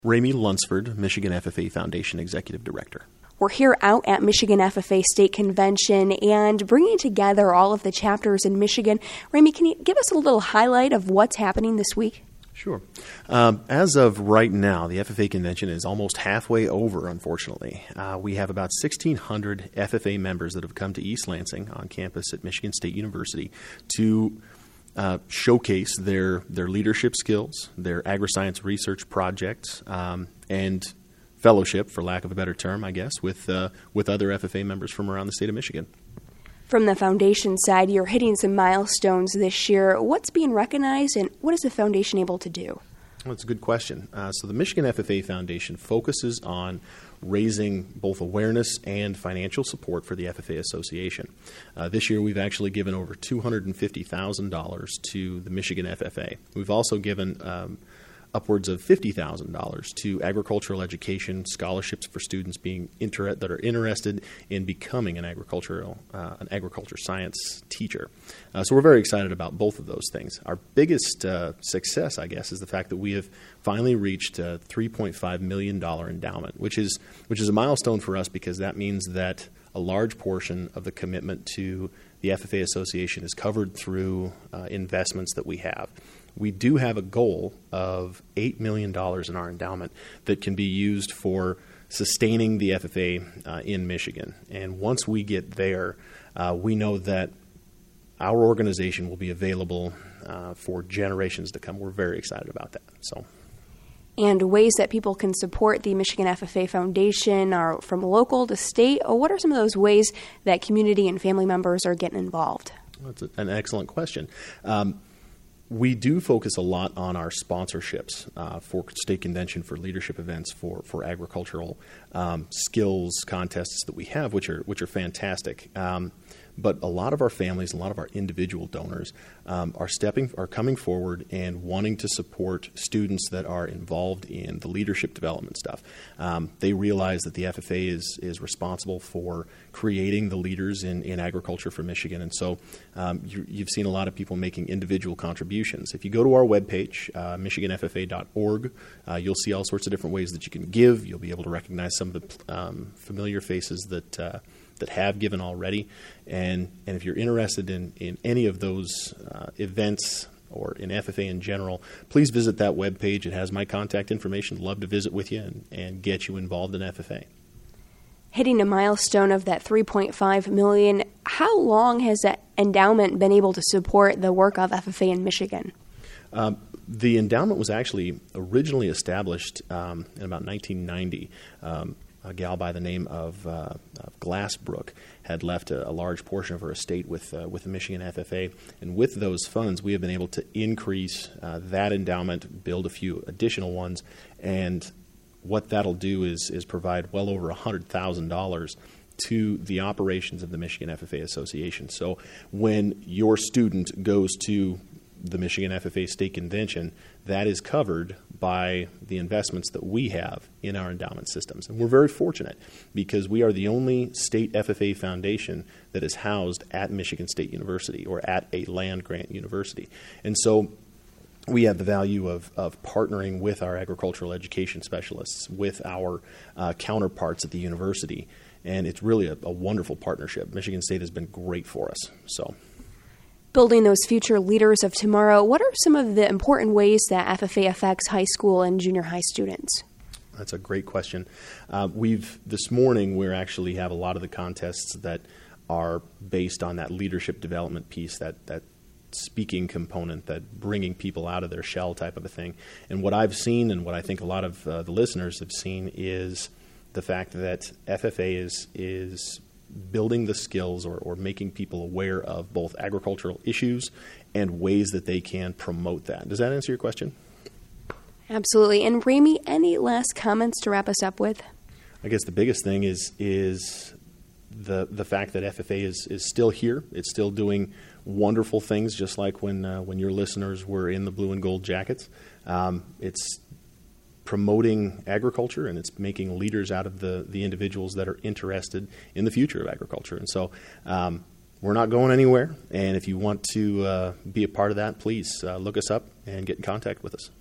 Ramey Lunsford, Michigan FFA Foundation Executive Director. We're here out at Michigan FFA State Convention and bringing together all of the chapters in Michigan. Ramey, can you give us a little highlight of what's happening this week? Sure. As of right now, the FFA convention is almost halfway over, unfortunately. We have about 1,600 FFA members that have come to East Lansing on campus at Michigan State University to showcase their leadership skills, their agri-science research projects, and fellowship, for lack of a better term, I guess, with other FFA members from around the state of Michigan. From the foundation side, you're hitting some milestones this year. What's being recognized, and what is the foundation able to do? Well, that's a good question. So the Michigan FFA Foundation focuses on raising both awareness and financial support for the FFA Association. This year we've actually given over $250,000 to the Michigan FFA. We've also given upwards of $50,000 to agricultural education scholarships for students that are interested in becoming an agriculture science teacher. So we're very excited about both of those things. Our biggest success, I guess, is the fact that we have finally reached a $3.5 million endowment, which is a milestone for us because that means that a large portion of the commitment to the FFA Association is covered through investments that we have. We do have a goal of $8 million in our endowment that can be used for sustaining the FFA in Michigan. And once we get there, we know that our organization will be available for generations to come. We're very excited about that. And ways that people can support the Michigan FFA Foundation are from local to state. What are some of those ways that community and family members are getting involved? That's an excellent question. We do focus a lot on our sponsorships for state convention, for leadership events, for agricultural skills contests that we have, which are fantastic. But a lot of our families, a lot of our individual donors are coming forward and wanting to support students that are involved in the leadership development stuff. They realize that the FFA is responsible for creating the leaders in agriculture for Michigan, and so you've seen a lot of people making individual contributions. If you go to our webpage, michiganffa.org, you'll see all sorts of different ways that you can give. You'll be able to recognize some of the familiar faces that have given already. And if you're interested in any of those events or in FFA in general, please visit that webpage. It has my contact information. I'd love to visit with you and get you involved in FFA. Hitting a milestone of that $3.5 million, how long has that endowment been able to support the work of FFA in Michigan? The endowment was actually originally established in about 1990. A gal by the name of Glassbrook had left a large portion of her estate with the Michigan FFA, and with those funds, we have been able to increase that endowment, build a few additional ones, and what that'll do is provide well over $100,000 to the operations of the Michigan FFA Association. So when your student goes to the Michigan FFA State Convention, that is covered by the investments that we have in our endowment systems. And we're very fortunate because we are the only state FFA foundation that is housed at Michigan State University or at a land-grant university. And so we have the value of partnering with our agricultural education specialists, with our counterparts at the university, and it's really a wonderful partnership. Michigan State has been great for us. Building those future leaders of tomorrow, what are some of the important ways that FFA affects high school and junior high students? That's a great question. This morning we actually have a lot of the contests that are based on that leadership development piece, that speaking component, that bringing people out of their shell type of a thing. And what I've seen and what I think a lot of the listeners have seen is the fact that FFA is building the skills or making people aware of both agricultural issues and ways that they can promote that. Does that answer your question? Absolutely. And Ramey, any last comments to wrap us up with? I guess the biggest thing is the fact that FFA is still here. It's still doing wonderful things, just like when your listeners were in the blue and gold jackets. It's promoting agriculture, and it's making leaders out of the individuals that are interested in the future of agriculture. And so we're not going anywhere, and if you want to be a part of that, please look us up and get in contact with us.